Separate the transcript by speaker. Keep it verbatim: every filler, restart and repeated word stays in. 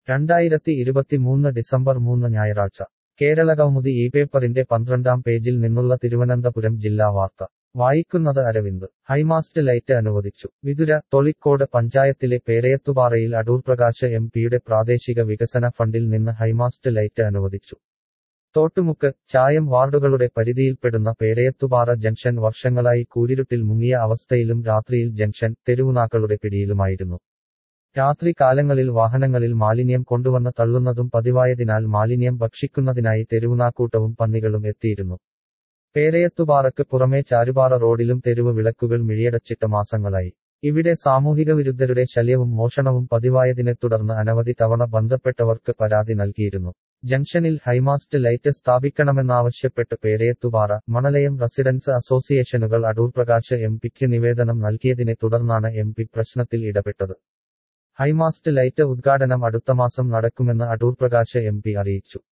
Speaker 1: രണ്ടായിരത്തി ഇരുപത്തിമൂന്ന് ഡിസംബർ മൂന്ന് ഞായറാഴ്ച കേരളകൗമുദി ഈ പേപ്പറിന്റെ പന്ത്രണ്ടാം പേജിൽ നിന്നുള്ള തിരുവനന്തപുരം ജില്ലാ വാർത്ത വായിക്കുന്നത് അരവിന്ദ് ഹൈമാസ്റ്റ് ലൈറ്റ് അനുവദിച്ചു വിതുര തൊളിക്കോട് പഞ്ചായത്തിലെ പേരയത്തുപാറയിൽ അടൂർ പ്രകാശ് എം പിയുടെ പ്രാദേശിക വികസന ഫണ്ടിൽ നിന്ന് ഹൈമാസ്റ്റ് ലൈറ്റ് അനുവദിച്ചു തോട്ടുമുക്ക് ചായം വാർഡുകളുടെ പരിധിയിൽപ്പെടുന്ന പേരയത്തുപാറ ജംഗ്ഷൻ വർഷങ്ങളായി കൂരിരുട്ടിൽ മുങ്ങിയ അവസ്ഥയിലും രാത്രിയിൽ ജംഗ്ഷൻ തെരുവുനാക്കളുടെ പിടിയിലുമായിരുന്നു രാത്രി കാലങ്ങളിൽ വാഹനങ്ങളിൽ മാലിന്യം കൊണ്ടുവന്ന് തള്ളുന്നതും പതിവായതിനാൽ മാലിന്യം ഭക്ഷിക്കുന്നതിനായി തെരുവുനാക്കൂട്ടവും പന്നികളും എത്തിയിരുന്നു പേരയത്തുപാറയ്ക്ക് പുറമെ ചാരുപാറ റോഡിലും തെരുവ് വിളക്കുകൾ മിഴിയടച്ചിട്ട മാസങ്ങളായി ഇവിടെ സാമൂഹിക വിരുദ്ധരുടെ ശല്യവും മോഷണവും പതിവായതിനെ തുടർന്ന് അനവധി തവണ ബന്ധപ്പെട്ടവർക്ക് പരാതി നൽകിയിരുന്നു ജംഗ്ഷനിൽ ഹൈമാസ്റ്റ് ലൈറ്റ് സ്ഥാപിക്കണമെന്നാവശ്യപ്പെട്ട് പേരയത്തുപാറ മണലയം റെസിഡൻസ് അസോസിയേഷനുകൾ അടൂർ പ്രകാശ് എം പിക്ക് നിവേദനം നൽകിയതിനെ തുടർന്നാണ് എം പി പ്രശ്നത്തിൽ ഇടപെട്ടത് ഹൈമാസ്റ്റ് ലൈറ്റ് ഉദ്ഘാടനം അടുത്ത മാസം നടക്കുമെന്ന് അടൂർ പ്രകാശ് എം പി അറിയിച്ചു